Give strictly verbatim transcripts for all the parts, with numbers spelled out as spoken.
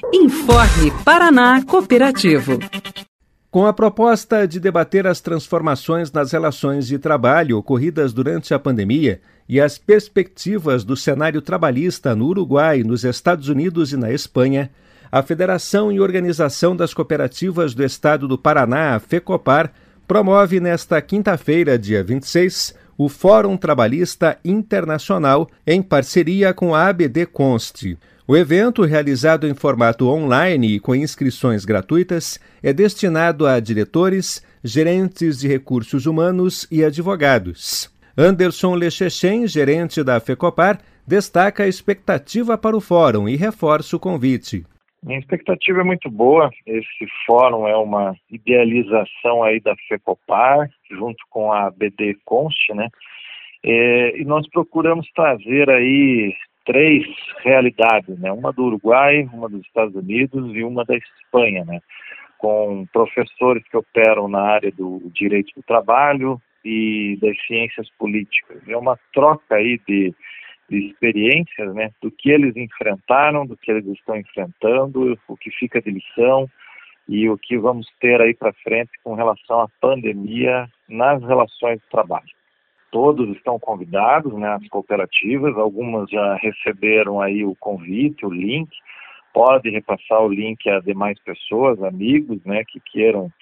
Informe Paraná Cooperativo. Com a proposta de debater as transformações nas relações de trabalho ocorridas durante a pandemia e as perspectivas do cenário trabalhista no Uruguai, nos Estados Unidos e na Espanha, a Federação e Organização das Cooperativas do Estado do Paraná, a FECOPAR, promove nesta quinta-feira, dia vinte e seis, o Fórum Trabalhista Internacional em parceria com a A B D Const. O evento, realizado em formato online e com inscrições gratuitas, é destinado a diretores, gerentes de recursos humanos e advogados. Anderson Lechechen, gerente da FECOPAR, destaca a expectativa para o fórum e reforça o convite. Minha expectativa é muito boa. Esse fórum é uma idealização aí da FECOPAR, junto com a A B D Const, né? É, e nós procuramos trazer aí três realidades, né? Uma do Uruguai, uma dos Estados Unidos e uma da Espanha, né? Com professores que operam na área do direito do trabalho e das ciências políticas. É uma troca aí de, de experiências, né? Do que eles enfrentaram, do que eles estão enfrentando, o que fica de lição e o que vamos ter aí para frente com relação à pandemia nas relações de trabalho. Todos estão convidados, né, as cooperativas, algumas já receberam aí o convite, o link, pode repassar o link a demais pessoas, amigos, né, que queiram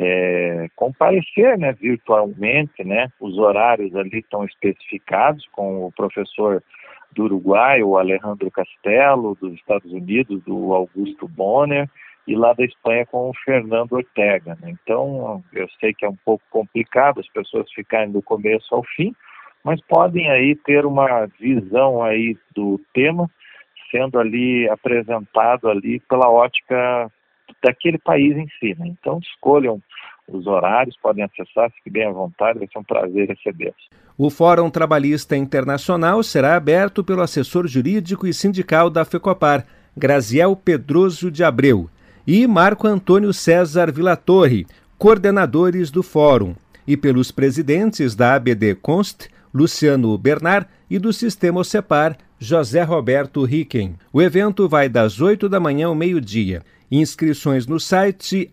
é, comparecer, né, virtualmente, né, os horários ali estão especificados com o professor do Uruguai, o Alejandro Castelo, dos Estados Unidos, do Augusto Bonner, e lá da Espanha com o Fernando Ortega, né? Então, eu sei que é um pouco complicado as pessoas ficarem do começo ao fim, mas podem aí ter uma visão aí do tema sendo ali apresentado ali pela ótica daquele país em si, né? Então, escolham os horários, podem acessar, fiquem bem à vontade, vai ser um prazer recebê-los. O Fórum Trabalhista Internacional será aberto pelo assessor jurídico e sindical da FECOPAR, Graziel Pedroso de Abreu, e Marco Antônio César Vilatorre, coordenadores do Fórum, e pelos presidentes da A B D Const, Luciano Bernard, e do Sistema OCEPAR, José Roberto Ricken. O evento vai das oito da manhã ao meio-dia. Inscrições no site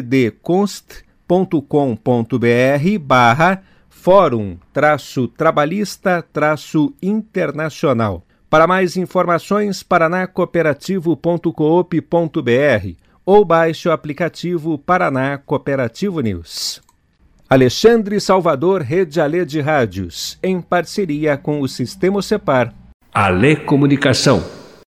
abdconst ponto com ponto br barra fórum traço trabalhista traço internacional. Para mais informações, paraná cooperativo ponto coop ponto br ou baixe o aplicativo Paraná Cooperativo News. Alexandre Salvador, Rede Alê de Rádios, em parceria com o Sistema OCEPAR. Alê Comunicação.